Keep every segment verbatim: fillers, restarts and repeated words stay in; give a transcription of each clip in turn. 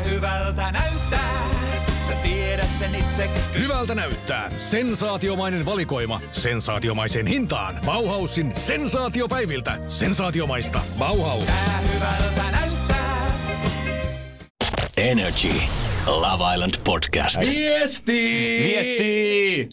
hyvältä näyttää. Sä tiedät sen itse. Hyvältä näyttää. Sensaatiomainen valikoima. Sensaatiomaiseen hintaan. Bauhausin sensaatiopäiviltä. Sensaatiomaista. Bauhaus. Tää hyvältä näyttää. Energy Love Island Podcast. Viesti! Viesti!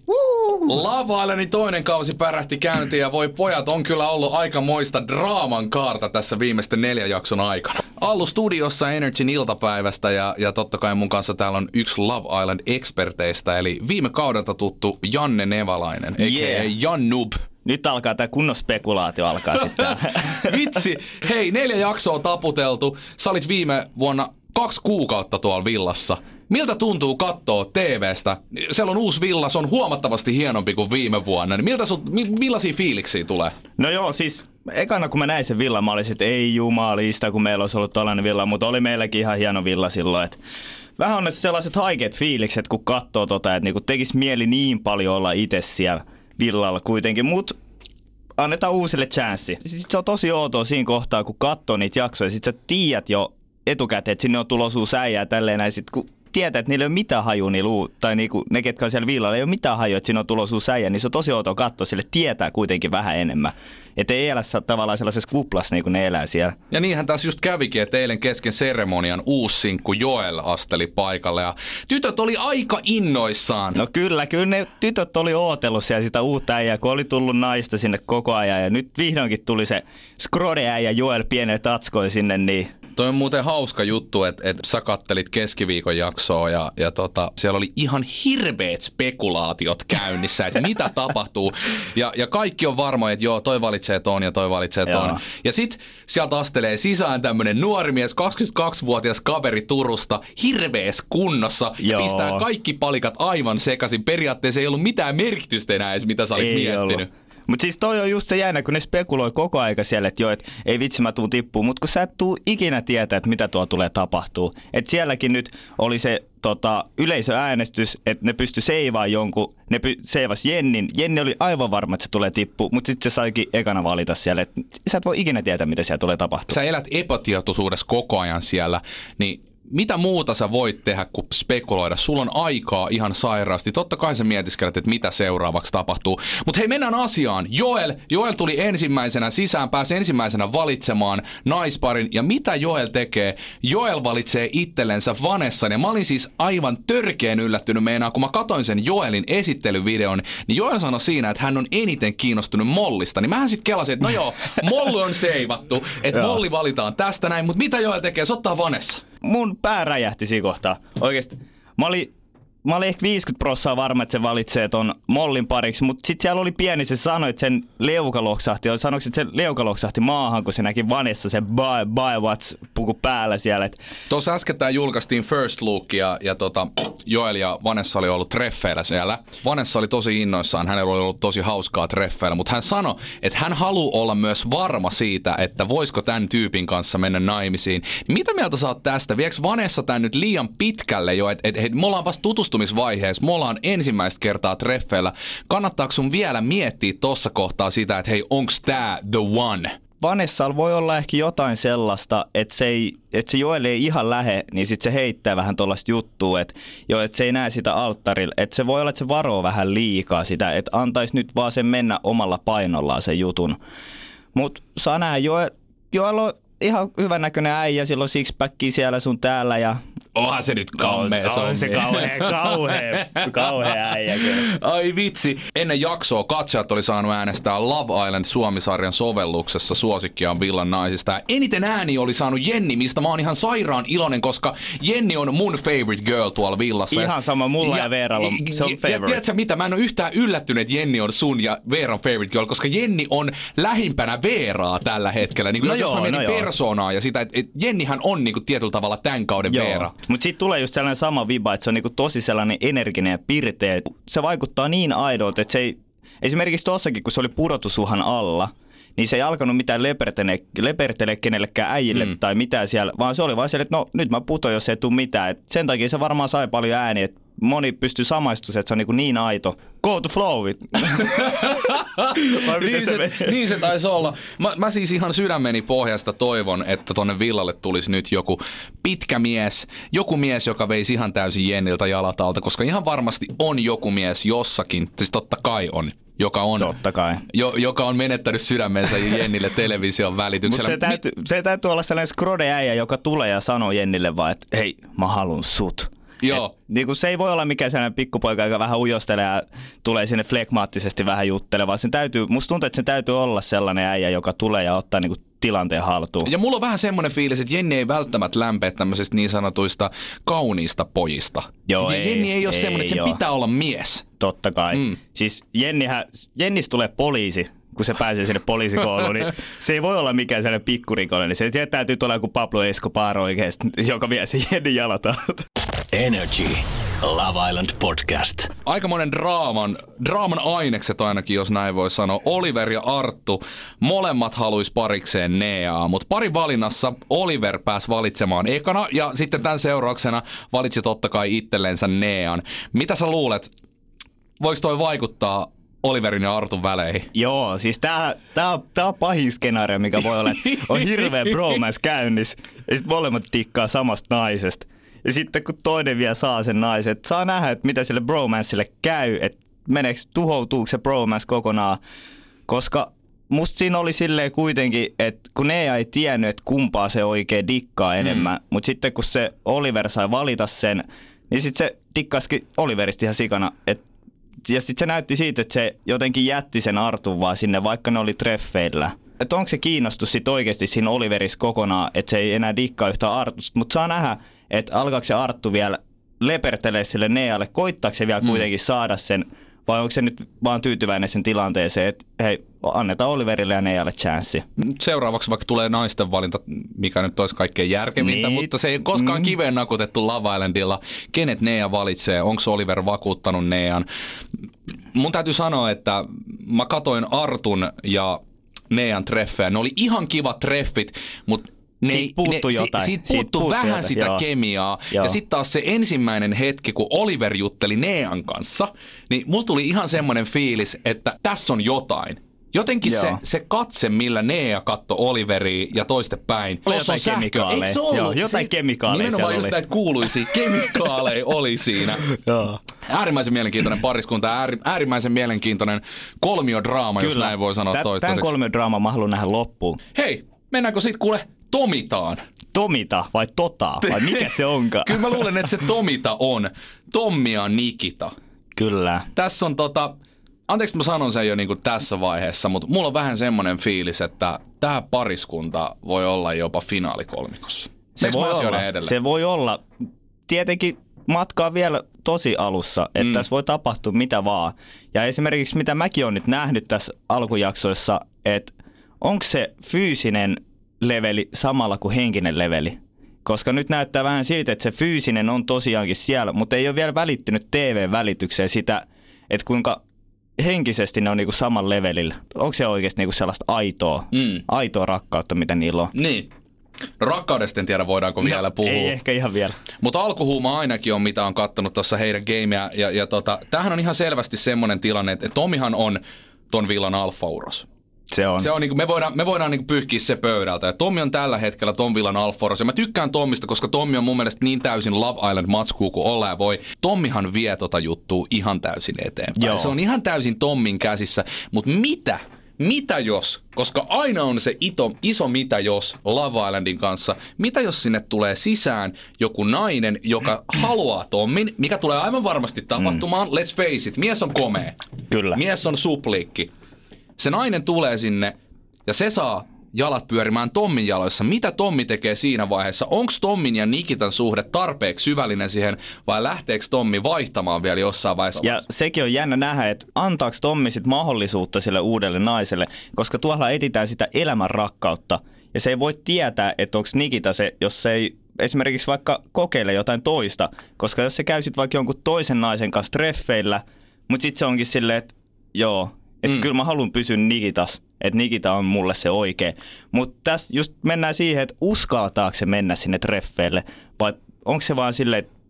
Love Islandin toinen kausi pärähti käyntiin ja voi pojat, on kyllä ollut aikamoista draaman kaarta tässä viimeisten neljän jakson aikana. Allu studiossa Energyn iltapäivästä ja, ja totta kai mun kanssa täällä on yksi Love Island-eksperteistä, eli viime kaudelta tuttu Janne Nevalainen, a k a. Yeah. Jannub. Nyt alkaa tää kunnon spekulaatio alkaa sitten. Vitsi, hei, neljä jaksoa taputeltu. Sä olit viime vuonna kaksi kuukautta tuolla villassa. Miltä tuntuu katsoa T V:stä? Siellä on uusi villa, se on huomattavasti hienompi kuin viime vuonna. Miltä sun, millaisia fiiliksiä tulee? No joo, siis ekana kun mä näin sen villan, mä olisin, että ei jumalista, kun meillä olisi ollut tällainen villa, mutta oli meilläkin ihan hieno villa silloin. Että vähän on ne sellaiset haikeat fiilikset, kun katsoo tota, että niinku tekisi mieli niin paljon olla itse siellä villalla kuitenkin, mutta annetaan uusille chanssi. Siis se on tosi outoa siinä kohtaa, kun katsoo niitä jaksoja, sit sä tiedät jo etukäteen, että sinne on tulossa uusi äijä ja tälleen näin, sit kun tietää, että niillä ei ole mitään hajua, niillä uu, tai niinku ne, ketkä on siellä villalla, ei ole mitään hajua, että siinä on tulossa uusi äijä, niin se on tosi outoa katsoa, sille tietää kuitenkin vähän enemmän. Että ei elä tavallaan sellaisessa kuplassa, niin kuin ne elää siellä. Ja niinhän tässä just kävikin, että eilen kesken seremonian uusi sinkku Joel asteli paikalle ja tytöt oli aika innoissaan. No kyllä, kyllä ne tytöt oli ootellut siellä sitä uutta äijää, kun oli tullut naista sinne koko ajan ja nyt vihdoinkin tuli se Skrode-äijä Joel pienellä tatskoilla sinne, niin Toi on muuten hauska juttu, että, että sä kattelit keskiviikon jaksoa ja, ja tota, siellä oli ihan hirveät spekulaatiot käynnissä, että mitä tapahtuu. Ja, ja kaikki on varmoja, että joo, toi valitsee ton ja toi valitsee ton. Joo. Ja sit sieltä astelee sisään tämmönen nuori mies, kaksikymmentäkaksivuotias kaveri Turusta, hirveässä kunnossa. Ja pistää kaikki palikat aivan sekaisin. Periaatteessa ei ollut mitään merkitystä enää edes, mitä sä olit ei miettinyt. Ollut. Mutta siis toi on just se jännä, kun ne spekuloi koko aika siellä, että joo, et ei vitsi mä tuun tippuu, mutta kun sä et tuu ikinä tietää, että mitä tuo tulee tapahtuu. Että sielläkin nyt oli se tota, yleisöäänestys, että ne pysty seivaamaan jonkun, ne py, seivas Jennin. Jenni oli aivan varma, että se tulee tippuu, mutta sitten se saikin ekana valita siellä, että sä et voi ikinä tietää, mitä siellä tulee tapahtuu. Sä elät epätietoisuudessa koko ajan siellä, niin mitä muuta sä voit tehdä kuin spekuloida? Sulla on aikaa ihan sairaasti. Totta kai sä mietiskelet, että mitä seuraavaksi tapahtuu. Mutta hei, mennään asiaan. Joel, Joel tuli ensimmäisenä sisään, pääsi ensimmäisenä valitsemaan naisparin. Ja mitä Joel tekee? Joel valitsee itsellensä Vanessan. Ja mä olin siis aivan törkeen yllättynyt meinaan, kun mä katoin sen Joelin esittelyvideon. Niin Joel sanoi siinä, että hän on eniten kiinnostunut Mollista. Niin mähän sit kelasin, että no joo, Molli on seivattu. Että Molli valitaan tästä näin. Mutta mitä Joel tekee? Se ottaa Vanessa. Mun pää räjähti siinä kohtaa. Oikeesti. Mä olin, mä olin ehkä viisikymmentä prosenttia varma, että se valitsee ton Mollin pariksi, mutta sit siellä oli pieni, se sanoi, että sen leuka loksahti. Sanoiko, että se leuka loksahti maahan, kun se näki Vanessa sen bye, bye what's puku päällä siellä. Tuossa äskettäin julkaistiin First Look ja, ja tota, Joel ja Vanessa oli ollut treffeillä siellä. Vanessa oli tosi innoissaan, hänellä oli ollut tosi hauskaa treffeillä, mutta hän sanoi, että hän haluaa olla myös varma siitä, että voisiko tämän tyypin kanssa mennä naimisiin. Mitä mieltä sä oot tästä? Vieks Vanessa tän nyt liian pitkälle jo, että et, et, me ollaan vasta tutustumisvaiheessa, me ollaan ensimmäistä kertaa treffeillä. Kannattaako sun vielä miettiä tossa kohtaa sitä, että hei, onks tää the one? Vanessalla voi olla ehkä jotain sellaista, että se, ei, että se Joel ei ihan lähe, niin sitten se heittää vähän tuollaista juttua, että, jo, että se ei näe sitä alttarilla. Että se voi olla, että se varoo vähän liikaa sitä, että antaisi nyt vaan sen mennä omalla painollaan sen jutun. Mutta saa nähdä, Joel, Joel on ihan hyvän näköinen äijä, sillä on sixpackia siellä sun täällä ja onhan se nyt kammea. On se kauhea, kauhea, kauhea äijä. Ai vitsi. Ennen jaksoa katsojat oli saanut äänestää Love Island Suomi-sarjan sovelluksessa suosikkiaan villan naisista. Ja eniten ääni oli saanut Jenni, mistä mä oon ihan sairaan iloinen, koska Jenni on mun favorite girl tuolla villassa. Ihan sama, mulla ja, ja Veeralla on, se on favorite. Ja tiedätkö mitä, mä en ole yhtään yllättynyt, että Jenni on sun ja Veeran favorite girl, koska Jenni on lähimpänä Veeraa tällä hetkellä. Niin no jos joo, mä menin no persoonaa ja sitä, että et Jennihän on niinku tietyllä tavalla tämän kauden joo. Veera. Mutta sitten tulee just sellainen sama viba, että se on niinku tosi sellainen energinen ja pirteä. Se vaikuttaa niin aidolta, että se ei, esimerkiksi tuossakin, kun se oli pudotusuhan alla, niin se ei alkanut mitään lepertele, lepertele kenellekään äijille mm. tai mitään siellä, vaan se oli vaan siellä, että no nyt mä putoin, jos ei tule mitään. Et sen takia se varmaan sai paljon ääniä, että moni pystyy samaistumaan, että se on niin, niin aito. Go to flow it. niin, se, niin se taisi olla. Mä, mä siis ihan sydämeni pohjasta toivon, että tonne villalle tulisi nyt joku pitkä mies, joku mies, joka veisi ihan täysin Jenniltä jalat alta, koska ihan varmasti on joku mies jossakin, siis totta kai on, joka on, totta kai. Jo, joka on menettänyt sydämensä Jennille television välityksellä. Mutta se täytyy, se täytyy olla sellainen skrode-äijä, joka tulee ja sanoo Jennille vaan, että hei, mä haluun sut. Joo. Et, niin se ei voi olla mikään sellainen pikkupoika, joka vähän ujostelee ja tulee sinne flegmaattisesti vähän juttelemaan. Sen täytyy, musta tuntuu, että sen täytyy olla sellainen äijä, joka tulee ja ottaa niinku tilanteen haltuun. Ja mulla on vähän semmoinen fiilis, että Jenni ei välttämättä lämpeä tämmöisistä niin sanotuista kauniista pojista. Joo, ja ei, Jenni ei ole ei, semmoinen, että sen joo. pitää olla mies. Totta kai. Mm. Siis Jennihän, Jennistä tulee poliisi, kun se pääsee sinne poliisikouluun, niin se ei voi olla mikään sellainen pikkurikollinen. Se täytyy tulla joku Pablo Escobar oikeasti, joka vie sen Jennin jalat alta. Energy Love Island Podcast. Aikamoinen draaman, draaman ainekset ainakin, jos näin voi sanoa. Oliver ja Arttu, molemmat haluis parikseen Neaa, mutta parin valinnassa Oliver pääsi valitsemaan ekana ja sitten tämän seurauksena valitsi totta kai itsellensä Nean. Mitä sä luulet, voiko toi vaikuttaa Oliverin ja Artun väleihin? Joo, siis tää, tää, tää on pahin skenaario, mikä voi olla, että on hirveä bromance käynnissä ja sitten molemmat tikkaa samasta naisesta. Ja sitten kun toinen vielä saa sen naisen, että saa nähdä, että mitä sille bromancelle käy, että meneekö, tuhoutuuko se bromance kokonaan. Koska musta siinä oli silleen kuitenkin, että kun Nea ei tiennyt, että kumpaa se oikein dikkaa enemmän, mm. mutta sitten kun se Oliver sai valita sen, niin sitten se dikkasikin Oliverista ihan sikana. Et, ja sitten se näytti siitä, että se jotenkin jätti sen Artun vaan sinne, vaikka ne oli treffeillä. Että onko se kiinnostus sitten oikeasti siinä Oliverissa kokonaan, että se ei enää dikkaa yhtä Artusta, mutta saa nähdä, että alkaako se Arttu vielä lepertelee sille Nealle, koittaako se vielä mm. kuitenkin saada sen, vai onko se nyt vaan tyytyväinen sen tilanteeseen, että hei, annetaan Oliverille ja Nealle chanssi. Seuraavaksi vaikka tulee naisten valinta, mikä nyt olisi kaikkein järkevintä, niin. Mutta se ei koskaan mm. kiveen nakutettu Love Islandilla. Kenet Nea valitsee? Onko Oliver vakuuttanut Nean? Mun täytyy sanoa, että mä katoin Artun ja Nean treffejä. Ne oli ihan kivat treffit, mutta Ne, siitä puuttuu ne, jotain. Si, siitä puuttuu siitä vähän jotain. sitä Joo. kemiaa. Joo. Ja sitten taas se ensimmäinen hetki, kun Oliver jutteli Nean kanssa, niin mulla tuli ihan semmoinen fiilis, että tässä on jotain. Jotenkin se, se katse, millä Nea katsoi Oliveria ja toistepäin. Tuossa on sähkö. Eikö se ollut? Joo, jotain se, kemikaaleja nimenomaan just oli. näitä kuuluisia kemikaaleja oli siinä. Joo. Äärimmäisen mielenkiintoinen pariskunta, ääri, äärimmäisen mielenkiintoinen kolmiodraama, jos näin voi sanoa Tän, toistaiseksi. Tämän kolmiodraama mä haluan nähdä loppuun. Hei, mennäänkö sit kuule Tomitaan? Tomita vai Tota? Vai mikä se onkaan? Kyllä mä luulen, että se Tomita on. Tommi ja Nikita. Kyllä. Tässä on tota, anteeksi mä sanon sen jo niin kuin tässä vaiheessa, mutta mulla on vähän semmoinen fiilis, että tämä pariskunta voi olla jopa finaalikolmikossa. Se voi, olla, se voi olla. Tietenkin matka on vielä tosi alussa, että mm. tässä voi tapahtua mitä vaan. Ja esimerkiksi mitä mäkin olen nyt nähnyt tässä alkujaksoissa, että onko se fyysinen leveli samalla kuin henkinen leveli? Koska nyt näyttää vähän siltä, että se fyysinen on tosiaankin siellä, mutta ei ole vielä välittynyt T V-välitykseen sitä, että kuinka henkisesti ne on niinku saman levelillä. Onko se oikeasti niinku sellaista aitoa, mm. aitoa rakkautta, mitä niillä on? Niin. No, rakkaudesta en tiedä, voidaanko no, vielä puhua. Ei ehkä ihan vielä. Mutta alkuhuuma ainakin on, mitä on kattonut tuossa heidän gameja. Ja, ja tota, tämähän on ihan selvästi semmoinen tilanne, että Tomihan on ton villan alfauros. Se on. Se on niinku, me voidaan, me voidaan niinku pyyhkiä se pöydältä. Ja Tommi on tällä hetkellä ton villan alfauros. Ja mä tykkään Tommista, koska Tommi on mun mielestä niin täysin Love Island-matskuu kuin olla ja voi. Tommihan vie tota juttua ihan täysin eteenpäin. Joo. Se on ihan täysin Tommin käsissä. Mutta mitä? Mitä jos, koska aina on se ito, iso mitä jos Love Islandin kanssa, mitä jos sinne tulee sisään joku nainen, joka haluaa Tommin, mikä tulee aivan varmasti tapahtumaan, mm. let's face it, mies on komea. Kyllä. Mies on supliikki. Se nainen tulee sinne ja se saa jalat pyörimään Tommin jaloissa. Mitä Tommi tekee siinä vaiheessa? Onko Tommin ja Nikitan suhde tarpeeksi syvällinen siihen vai lähteekö Tommi vaihtamaan vielä jossain vaiheessa? Ja sekin on jännä nähdä, että antaako Tommi sit mahdollisuutta sille uudelle naiselle, koska tuolla etsitään sitä elämän rakkautta. Ja se ei voi tietää, että onko Nikita se, jos se ei esimerkiksi vaikka kokeile jotain toista. Koska jos se käy sit vaikka jonkun toisen naisen kanssa treffeillä, mutta sitten se onkin silleen, että joo, että mm. kyllä mä haluan pysyä Nikitas. Että Nikita on mulle se oikea. Mutta tässä just mennään siihen, että uskaltaako se mennä sinne treffeille vai onko se vaan silleen, että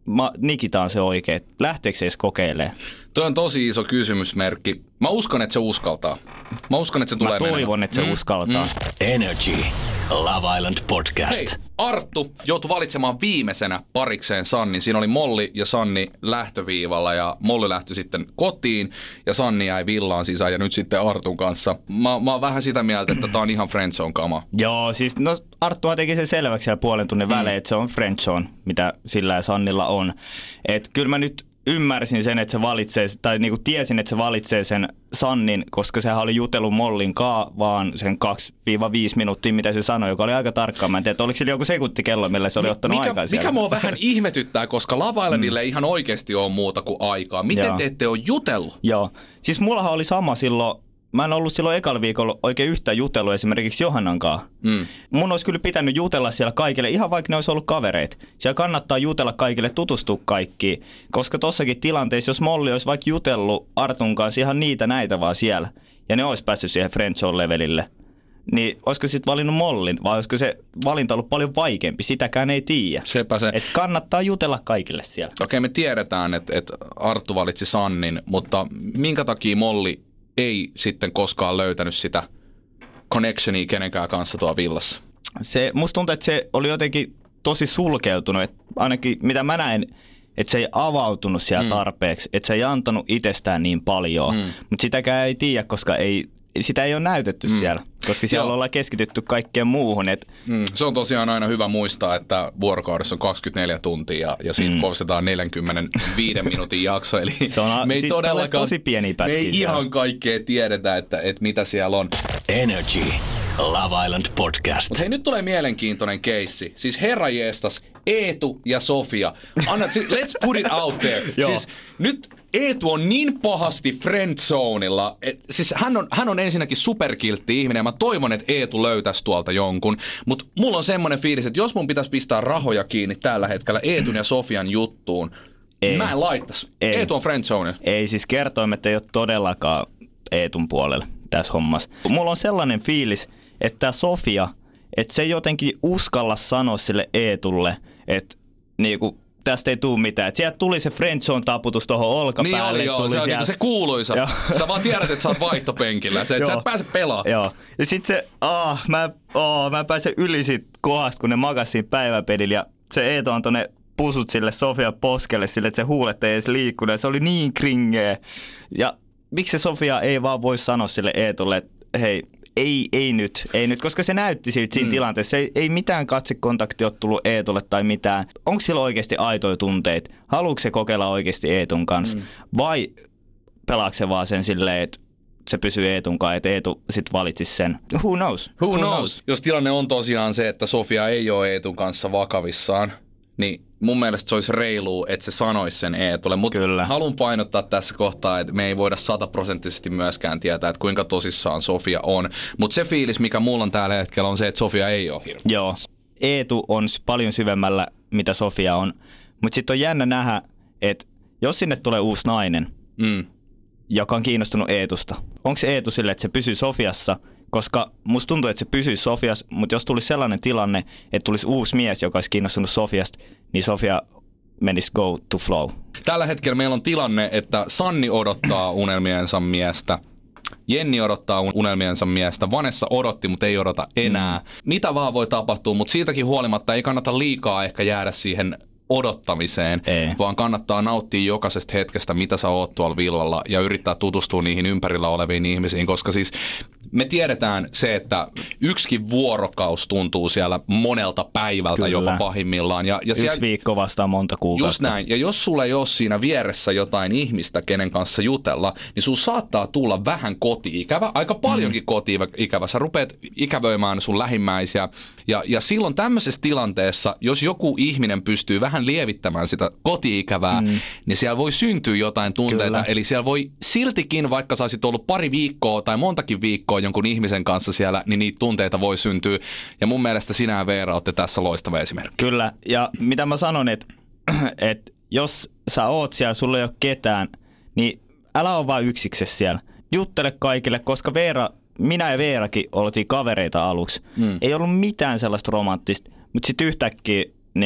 ma, Nikita on se oikea? Lähteekö se edes kokeilemaan? Tuo on tosi iso kysymysmerkki. Mä uskon, että se uskaltaa. Mä uskon, että se tulee Mä toivon, menemään. että se mm. uskaltaa. Mm. Energy Love Island Podcast. Hei, Arttu joutui valitsemaan viimeisenä parikseen Sannin. Siinä oli Molli ja Sanni lähtöviivalla ja Molli lähti sitten kotiin ja Sanni jäi villaan sisään ja nyt sitten Artun kanssa. Mä, mä oon vähän sitä mieltä, että tää on ihan friendzone kama. Joo, siis no Arttuhan teki sen selväksi siellä puolen tunnin välein, mm. että se on friendzone, mitä sillä ja Sannilla on. Et kyllä mä nyt ymmärsin sen, että se valitsee, tai niinku tiesin, että se valitsee sen Sannin, koska sehän oli jutellut Mollin kaa vaan sen kaksi viisi minuuttia, mitä se sanoi, joka oli aika tarkkaan. Mä en tiedä, oliko sillä joku sekuntikello, millä se oli ottanut mikä, aikaa siellä. Mikä mua vähän ihmetyttää, koska Love Islandille ei ihan oikeasti ole muuta kuin aikaa. Miten Joo. te ette ole jutellut? Joo, siis mullahan oli sama silloin. Mä en ollut silloin ekalla viikolla oikein yhtään jutellut esimerkiksi Johannan kanssa. Mm. Mun olisi kyllä pitänyt jutella siellä kaikille, ihan vaikka ne olisi ollut kavereita. Siellä kannattaa jutella kaikille, tutustua kaikkiin. Koska tossakin tilanteessa, jos Molli olisi vaikka jutellut Artun kanssa ihan niitä näitä vaan siellä, ja ne olisi päässyt siihen friendzone-levelille, niin olisiko sitten valinnut Mollin, vai olisiko se valinta ollut paljon vaikeampi? Sitäkään ei tiedä. Sepä se. Et kannattaa jutella kaikille siellä. Okei, me tiedetään, että, että Arttu valitsi Sannin, mutta minkä takia Molli ei sitten koskaan löytänyt sitä connectionia kenenkään kanssa tuolla villassa? Se, musta tuntuu, että se oli jotenkin tosi sulkeutunut, että ainakin mitä mä näin, että se ei avautunut siellä mm. tarpeeksi, että se ei antanut itsestään niin paljon, mm. mutta sitäkään ei tiedä, koska ei, sitä ei ole näytetty mm. siellä, koska siellä Joo. ollaan keskitytty kaikkeen muuhun. Et... Mm. Se on tosiaan aina hyvä muistaa, että vuorokaudessa on kaksikymmentäneljä tuntia ja, ja siitä mm. koostetaan neljänkymmenenviiden minuutin jakso, eli se on, me ei todellakaan, tosi pieni me ei ihan kaikkea tiedetä, että, että mitä siellä on. Energy Love Island Podcast. Mutta hei, nyt tulee mielenkiintoinen keissi. Siis herra jestas, Eetu ja Sofia. Anna, let's put it out there. Siis nyt Eetu on niin pahasti friendzoneilla. Siis hän on, hän on ensinnäkin superkiltti ihminen ja mä toivon, että Eetu löytäisi tuolta jonkun. Mutta mulla on semmoinen fiilis, että jos mun pitäisi pistää rahoja kiinni tällä hetkellä Eetun ja Sofian juttuun, ei. Mä en laittas. Ei. Eetu on friendzone. Ei, siis kertoimet ei ole todellakaan Eetun puolella tässä hommassa. Mulla on sellainen fiilis, että Sofia, että se jotenkin uskalla sanoa sille Eetulle, että niinku, tästä ei tule mitään. Et sieltä tuli se friendzone-taputus tuohon olkapäälle. Niin oli joo, tuli se on siellä... niinku se kuuluisa. Sä vaan tiedät, että sä oot vaihtopenkillä. Se, että sä et pääse pelaamaan. Joo. Ja sit se, aah, mä, aah, mä pääsen yli siitä kohdasta, kun ne makas siinä päiväpedillä. Ja se Eetu antoi ne pusut sille Sofia poskelle sille, että se huulet ei edes liikkunut. Se oli niin kringeä. Ja miksi se Sofia ei vaan voi sanoa sille Eetulle, että hei, Ei, ei nyt, ei nyt, koska se näytti siltä siinä mm. tilanteessa. Ei, ei mitään katsekontaktia ole tullut Eetulle tai mitään. Onko sillä oikeasti aitoja tunteita? Haluatko se kokeilla oikeasti Eetun kanssa? Mm. Vai pelaako se vaan sen silleen, että se pysyy Eetun kanssa, että Eetu sitten valitsisi sen? Who knows? Who, Who knows? knows? Jos tilanne on tosiaan se, että Sofia ei ole Eetun kanssa vakavissaan, niin mun mielestä se olisi reilua, että se sanoisi sen Eetulle. Mutta haluan painottaa tässä kohtaa, että me ei voida sataprosenttisesti myöskään tietää, että kuinka tosissaan Sofia on. Mutta se fiilis, mikä mulla on tällä hetkellä, on se, että Sofia ei ole hirveästi. Joo. Eetu on paljon syvemmällä, mitä Sofia on. Mutta sitten on jännä nähdä, että jos sinne tulee uusi nainen, mm. joka on kiinnostunut Eetusta, onko se Eetu sille, että se pysyy Sofiassa? Koska musta tuntuu, että se pysyy Sofiassa, mutta jos tulisi sellainen tilanne, että tulisi uusi mies, joka olisi kiinnostunut Sofiasta, niin Sofia menisi go to flow. Tällä hetkellä meillä on tilanne, että Sanni odottaa unelmiensa miestä, Jenni odottaa unelmiensa miestä, Vanessa odotti, mutta ei odota enää. Mm. Mitä vaan voi tapahtua, mutta siitäkin huolimatta ei kannata liikaa ehkä jäädä siihen odottamiseen, ei. Vaan kannattaa nauttia jokaisesta hetkestä, mitä sä oot tuolla villalla ja yrittää tutustua niihin ympärillä oleviin ihmisiin, koska siis me tiedetään se, että yksikin vuorokaus tuntuu siellä monelta päivältä Kyllä. jopa pahimmillaan. Ja, ja Yksi siellä, viikko vastaa monta kuukautta. Just näin. Ja jos sulla ei ole siinä vieressä jotain ihmistä, kenen kanssa jutella, niin sun saattaa tulla vähän koti-ikävä, aika paljonkin mm. koti-ikävä. Sä rupeat ikävöimään sun lähimmäisiä. Ja, ja silloin tämmöisessä tilanteessa, jos joku ihminen pystyy vähän lievittämään sitä koti-ikävää, mm. niin siellä voi syntyä jotain tunteita. Kyllä. Eli siellä voi siltikin, vaikka sä olisit ollut pari viikkoa tai montakin viikkoa jonkun ihmisen kanssa siellä, niin niitä tunteita voi syntyä. Ja mun mielestä sinä ja Veera olette tässä loistava esimerkki. Kyllä. Ja mitä mä sanon, että, että jos sä oot siellä, sulla ei ole ketään, niin älä ole vaan yksiksessä siellä. Juttele kaikille, koska Veera, minä ja Veerakin oltiin kavereita aluksi. Mm. Ei ollut mitään sellaista romanttista, mutta sitten yhtäkkiä niin kun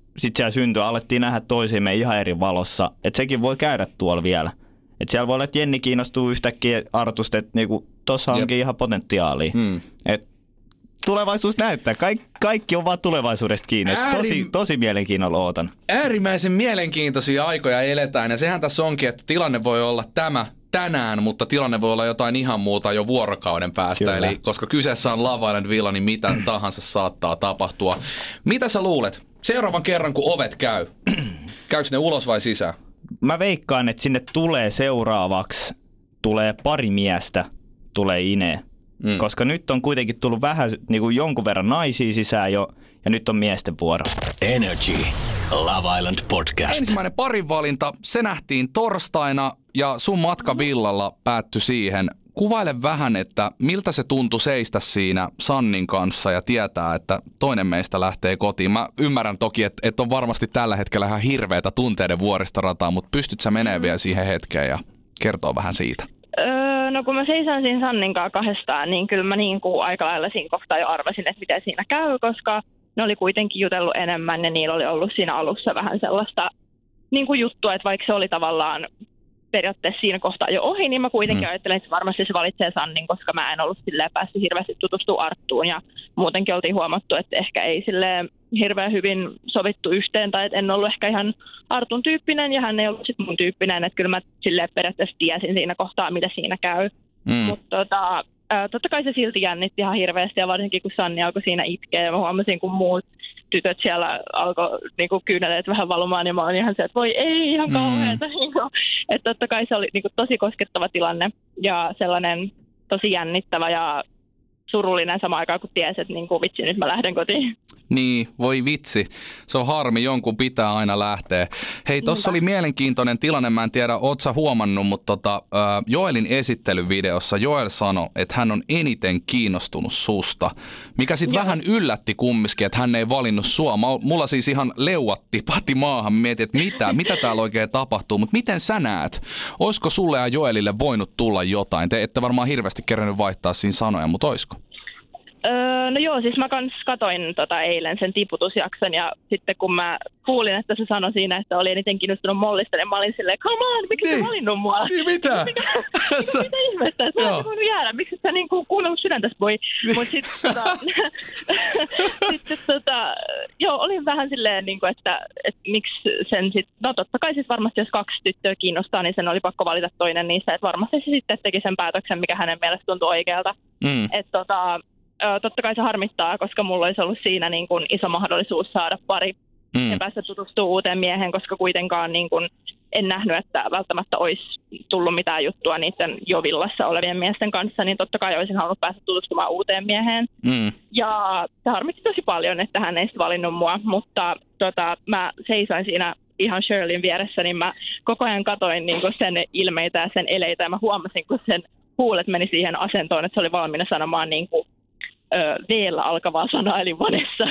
sitten siellä syntyi, alettiin nähdä toisiimme ihan eri valossa. Että sekin voi käydä tuolla vielä. Että siellä voi olla, että Jenni kiinnostuu yhtäkkiä Artusta, että niinku, tuossa onkin ihan potentiaalia. Hmm. Et tulevaisuus näyttää. Kaik, kaikki on vaan tulevaisuudesta kiinni. Ääri... Tosi, tosi mielenkiinnolla ootan. Äärimmäisen mielenkiintoisia aikoja eletään ja sehän tässä onkin, että tilanne voi olla tämä tänään, mutta tilanne voi olla jotain ihan muuta jo vuorokauden päästä. Kyllä. Eli koska kyseessä on Love Island Villa, niin mitä tahansa saattaa tapahtua. Mitä sä luulet? Seuraavan kerran, kun ovet käy, käykö ne ulos vai sisään? Mä veikkaan, että sinne tulee seuraavaksi, tulee pari miestä, tulee Ine. Mm. Koska nyt on kuitenkin tullut vähän niin kuin jonkun verran naisia sisään jo, ja nyt on miesten vuoro. Energy Love Island Podcast. Ensimmäinen parinvalinta, se nähtiin torstaina, ja sun matka Villalla päättyi siihen. Kuvaile vähän, että miltä se tuntui seistä siinä Sannin kanssa ja tietää, että toinen meistä lähtee kotiin. Mä ymmärrän toki, että, että on varmasti tällä hetkellä ihan hirveätä tunteiden vuoristorataa, mutta pystyt sä menemään vielä siihen hetkeen ja kertoo vähän siitä? Öö, no kun mä seisoin siinä Sannin kanssa kahdestaan, niin kyllä mä niin kuin aika lailla siinä kohtaa jo arvasin, että miten siinä käy, koska ne oli kuitenkin jutellut enemmän ja niillä oli ollut siinä alussa vähän sellaista niin kuin juttua, että vaikka se oli tavallaan periaatteessa siinä kohtaa jo ohi, niin mä kuitenkin mm. ajattelen, että varmasti se valitsee Sannin, koska mä en ollut silleen päässyt hirveästi tutustua Arttuun ja muutenkin oltiin huomattu, että ehkä ei silleen hirveän hyvin sovittu yhteen tai että en ollut ehkä ihan Artun tyyppinen ja hän ei ollut sitten mun tyyppinen, että kyllä mä silleen periaatteessa tiesin siinä kohtaa, mitä siinä käy. Mm. Mutta tota, totta kai se silti jännitti ihan hirveästi ja varsinkin kun Sanni alkoi siinä itkeä ja mä huomasin, kun muut tytöt siellä alkoi niinku kyyneleet vähän valumaan ja mä olin ihan se, että voi ei ihan kauheeta. Mm. Että totta kai se oli niinku tosi koskettava tilanne ja sellainen tosi jännittävä ja surullinen samaan aikaan, kun tiesi, että niinku, vitsi, nyt mä lähden kotiin. Niin, voi vitsi. Se on harmi, jonkun pitää aina lähteä. Hei, tossa oli mielenkiintoinen tilanne, mä en tiedä, oot sä huomannut, mutta tota, Joelin esittelyvideossa Joel sanoi, että hän on eniten kiinnostunut susta, mikä sitten vähän yllätti kumminkin, että hän ei valinnut sua. Mä, mulla siis ihan leuat tipahti maahan, mietin, että mitä, mitä täällä oikein tapahtuu, mutta miten sä näet? Olisiko sulle ja Joelille voinut tulla jotain? Te ette varmaan hirveästi kerännyt vaihtaa siinä sanoja, mutta olisiko? Öö, no joo, siis mä kans katoin tota eilen sen tiputusjakson ja sitten kun mä kuulin, että se sanoi siinä, että oli eniten kiinnostunut Mollista, niin mä olin silleen, come on, miksi niin. sä valinnut mua? Niin mitä? Mikä, mitä ihmettä, että mä olisin voinut jäädä, miksi sä niinku kuunnellut sydäntäs voi? Niin. Mut sit tota, sitten tota, joo, olin vähän silleen niinku, että, että miksi sen sit, no totta kai siis varmasti jos kaksi tyttöä kiinnostaa, niin sen oli pakko valita toinen niistä, että varmasti se sitten teki sen päätöksen, mikä hänen mielestä tuntui oikealta. Mm. Että tota, totta kai se harmittaa, koska mulla olisi ollut siinä niin kuin iso mahdollisuus saada pari mm. ja päästä tutustumaan uuteen miehen, koska kuitenkaan niin kuin en nähnyt, että välttämättä olisi tullut mitään juttua niiden jo villassa olevien miesten kanssa, niin totta kai olisin halunnut päästä tutustumaan uuteen mieheen. Mm. Ja se harmitti tosi paljon, että hän ei sitten valinnut mua, mutta tota, mä seisoin siinä ihan Shirleyn vieressä, niin mä koko ajan katoin niin kuin sen ilmeitä ja sen eleitä, ja mä huomasin, kun sen huulet meni siihen asentoon, että se oli valmiina sanomaan niin kuin V-llä alkavaa sanaa, eli Vanessa.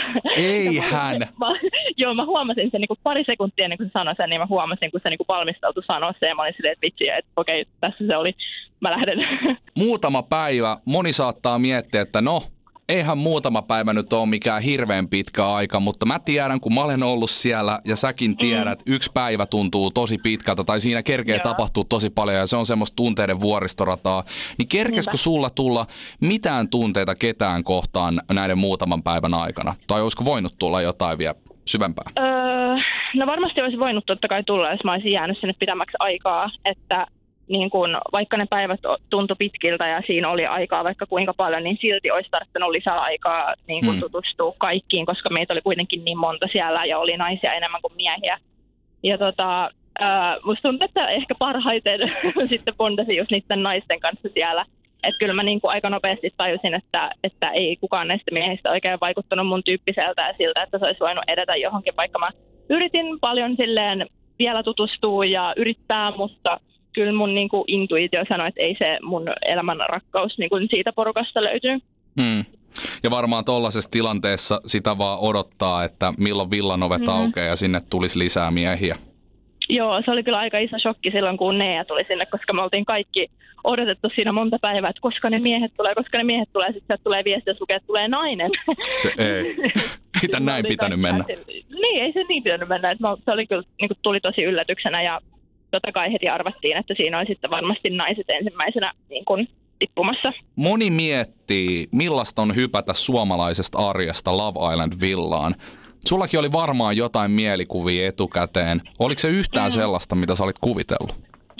Eihän! Mä, mä, joo, mä huomasin sen niin kuin pari sekuntia ennen kuin se sanoi sen, niin mä huomasin, kun se niin kuin valmistautui sanoa sen, ja mä olin silleen, että vitsi, että okei, tässä se oli, mä lähden. Muutama päivä, moni saattaa miettiä, että no, eihän muutama päivä nyt ole mikään hirveän pitkä aika, mutta mä tiedän, kun mä olen ollut siellä ja säkin tiedät, mm. yksi päivä tuntuu tosi pitkältä tai siinä kerkee Joo. tapahtuu tosi paljon ja se on semmoista tunteiden vuoristorataa. Niin kerkeskö sulla tulla mitään tunteita ketään kohtaan näiden muutaman päivän aikana? Tai olisiko voinut tulla jotain vielä syvempää? Öö, no varmasti olisi voinut totta kai tulla, jos mä olisin jäänyt sinne pidemmäksi aikaa, että niin kun, vaikka ne päivät tuntui pitkiltä ja siinä oli aikaa vaikka kuinka paljon, niin silti olisi tarvittanut lisää aikaa niin kun mm. tutustua kaikkiin, koska meitä oli kuitenkin niin monta siellä ja oli naisia enemmän kuin miehiä. Ja tota, äh, musta tuntuu, että ehkä parhaiten sitten bondasin just niiden naisten kanssa siellä. Että kyllä mä niin kun aika nopeasti tajusin, että, että ei kukaan näistä miehistä oikein vaikuttanut mun tyyppiseltä ja siltä, että se olisi voinut edetä johonkin, vaikka mä yritin paljon silleen vielä tutustua ja yrittää, mutta kyllä mun niin kuin intuitio sanoi, että ei se mun elämän rakkaus niin kuin siitä porukasta löytyy. Hmm. Ja varmaan tollaisessa tilanteessa sitä vaan odottaa, että milloin villan ovet hmm. aukeaa ja sinne tulisi lisää miehiä. Joo, se oli kyllä aika iso shokki silloin, kun Nea tuli sinne, koska me oltiin kaikki odotettu siinä monta päivää, että koska ne miehet tulee, koska ne miehet tulee, sitten sieltä tulee viesti, jos lukee, että tulee nainen. Se ei. Ei tän näin pitänyt mennä. Niin, ei se niin pitänyt mennä. Että se oli kyllä, niin kuin tuli tosi yllätyksenä ja totta kai heti arvattiin, että siinä on sitten varmasti naiset ensimmäisenä niin kuin tippumassa. Moni miettii, millaista on hypätä suomalaisesta arjesta Love Island-villaan. Sullakin oli varmaan jotain mielikuvia etukäteen. Oliko se yhtään mm. sellaista, mitä sä olit kuvitellut?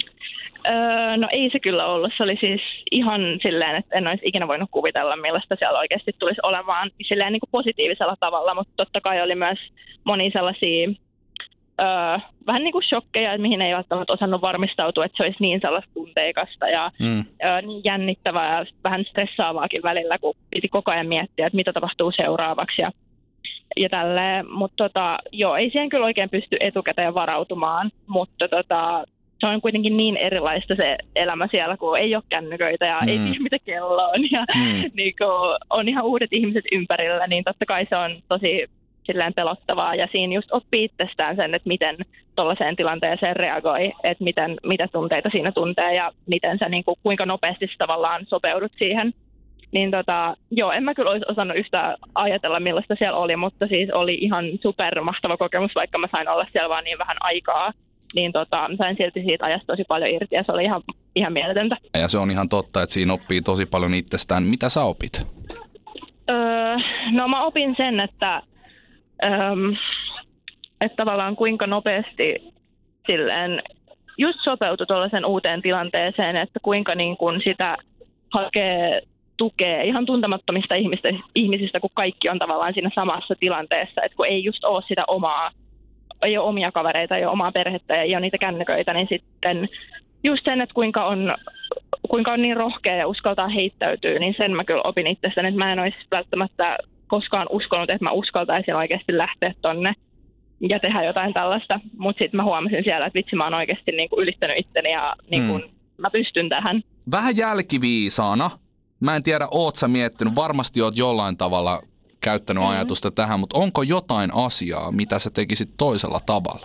Öö, no ei se kyllä ollut. Se oli siis ihan silleen, että en olisi ikinä voinut kuvitella, millaista siellä oikeasti tulisi olemaan silleen niin kuin positiivisella tavalla, mutta totta kai oli myös moni sellaisia öö, vähän niin kuin shokkeja, että mihin ei välttämättä osannut varmistautua, että se olisi niin sellaista tunteikasta ja mm. öö, niin jännittävää ja vähän stressaavaakin välillä, kun piti koko ajan miettiä, että mitä tapahtuu seuraavaksi ja, ja tälleen. Mutta tota, joo, ei siihen kyllä oikein pysty etukäteen varautumaan, mutta tota, se on kuitenkin niin erilaista se elämä siellä, kun ei ole kännyköitä ja mm. ei tiedä, mitä kello on. Ja mm. niin kun on ihan uudet ihmiset ympärillä, niin totta kai se on tosi silleen pelottavaa. Ja siinä just oppii itsestään sen, että miten tuollaiseen tilanteeseen reagoi, että miten, mitä tunteita siinä tuntee ja miten sä, niin kuin, kuinka nopeasti tavallaan sopeudut siihen. Niin tota, joo, en mä kyllä olisi osannut yhtään ajatella, millaista siellä oli, mutta siis oli ihan supermahtava kokemus, vaikka mä sain olla siellä vaan niin vähän aikaa. Niin tota, sain silti siitä ajasta tosi paljon irti ja se oli ihan, ihan mieletöntä. Ja se on ihan totta, että siinä oppii tosi paljon itsestään. Mitä sä opit? Öö, no mä opin sen, että, öö, että tavallaan kuinka nopeasti silleen just sopeutui tuollaisen uuteen tilanteeseen, että kuinka niin kun sitä hakee tukea ihan tuntemattomista ihmistä, ihmisistä, kun kaikki on tavallaan siinä samassa tilanteessa, että kun ei just ole sitä omaa, ei ole omia kavereita, ei ole omaa perhettä ja ei ole niitä kännyköitä, niin sitten just sen, että kuinka on, kuinka on niin rohkea ja uskaltaa heittäytyä, niin sen mä kyllä opin itsestäni, että mä en olisi välttämättä koskaan uskonut, että mä uskaltaisin oikeasti lähteä tonne ja tehdä jotain tällaista, mutta sitten mä huomasin siellä, että vitsi, mä oon oikeasti niinku ylittänyt itteni ja niinku mm. mä pystyn tähän. Vähän jälkiviisaana. Mä en tiedä, oot sä miettinyt, varmasti oot jollain tavalla käyttänyt mm-hmm. ajatusta tähän, mutta onko jotain asiaa, mitä sä tekisit toisella tavalla?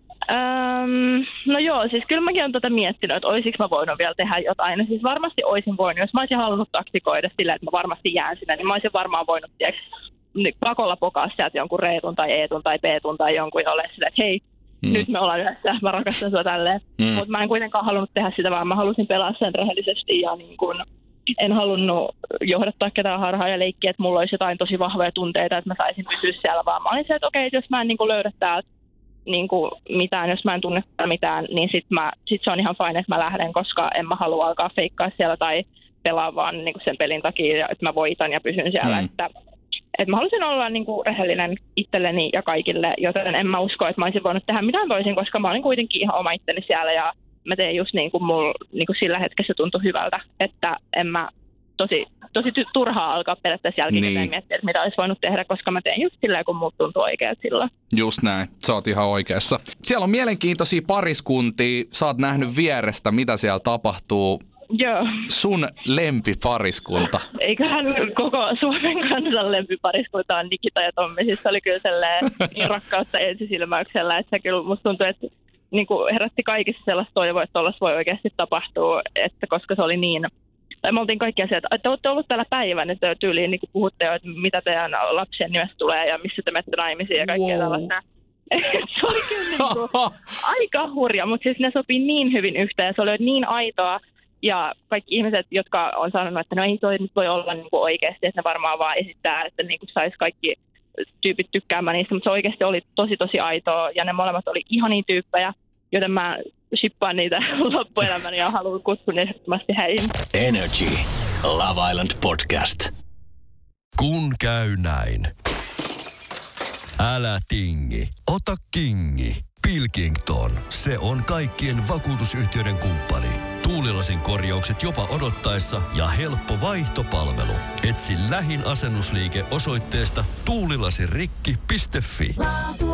Öm, no joo, siis kyllä mäkin olen tätä miettinyt, että olisiko mä voinut vielä tehdä jotain. No siis varmasti olisin voinut, jos mä olisin halunnut taktikoida sillä, että mä varmasti jään sinne, niin mä olisin varmaan voinut tiedätkö, pakolla pokaa sieltä jonkun Reetun tai Eetun tai Peetun tai jonkun, ja ole sillä, että hei, mm. nyt me ollaan yhdessä, mä rakastan sua tälleen. Mm. Mutta mä en kuitenkaan halunnut tehdä sitä, vaan mä halusin pelaa sen rehellisesti ja niin kuin en halunnut johdattaa ketään harhaan ja leikkiä, että mulla olisi jotain tosi vahvoja tunteita, että mä saisin pysyä siellä, vaan mä olin se, että okei, että jos mä en niin kuin löydä täältä niin kuin mitään, jos mä en tunne mitään, niin sit, mä, sit se on ihan fine, että mä lähden, koska en mä halua alkaa feikkaa siellä tai pelaa vaan niin kuin sen pelin takia, että mä voitan ja pysyn siellä. Mm. Että, että mä halusin olla niin kuin rehellinen itselleni ja kaikille, joten en mä usko, että mä olisin voinut tehdä mitään toisin, koska mä olin kuitenkin ihan oma itteni siellä ja mä tein just niin kuin mulla niin kuin sillä hetkessä tuntui hyvältä, että en mä tosi, tosi turhaa alkaa periaatteessa jälkikäteen niin miettiä, että mitä olisi voinut tehdä, koska mä tein just silleen, kun mulla tuntui oikealta silloin. Just näin, sä oot ihan oikeassa. Siellä on mielenkiintoisia pariskuntia, sä oot nähnyt vierestä, mitä siellä tapahtuu. Joo. Sun lempipariskunta. Eiköhän koko Suomen kansan lempipariskunta on Nikita ja Tommi. Siis se oli kyllä sellainen niin rakkautta ensisilmäyksellä, että se kyllä musta tuntui, että niin kuin herätti kaikissa sellaista toivoa, että tuollaista voi oikeasti tapahtua, että koska se oli niin, tai me oltiin kaikki asiat, että olette ollut täällä päivän, että tyyliin niin kuin puhutte, että mitä teidän lapsien nimestä tulee ja missä te menette naimisiin ja kaikkea wow. tällaista. Se oli kyllä niin kuin aika hurja, mutta siis ne sopii niin hyvin yhteen, se oli niin aitoa ja kaikki ihmiset, jotka on sanonut, että no ei toi nyt voi olla niin kuin oikeasti, että ne varmaan vaan esittää, että niin kuin saisi kaikki tyypit tykkäämään niistä, mutta se oikeasti oli tosi tosi aitoa ja ne molemmat oli ihania tyyppejä, joten mä shippaan niitä loppuelämäni ja haluan kutsua ne ehdottomasti heihin. Energy Love Island Podcast. Kun käy näin. Älä tingi, ota kingi. Pilkington, se on kaikkien vakuutusyhtiöiden kumppani. Tuulilasin korjaukset jopa odottaessa ja helppo vaihtopalvelu. Etsi lähin asennusliike osoitteesta tuulilasirikki piste fi.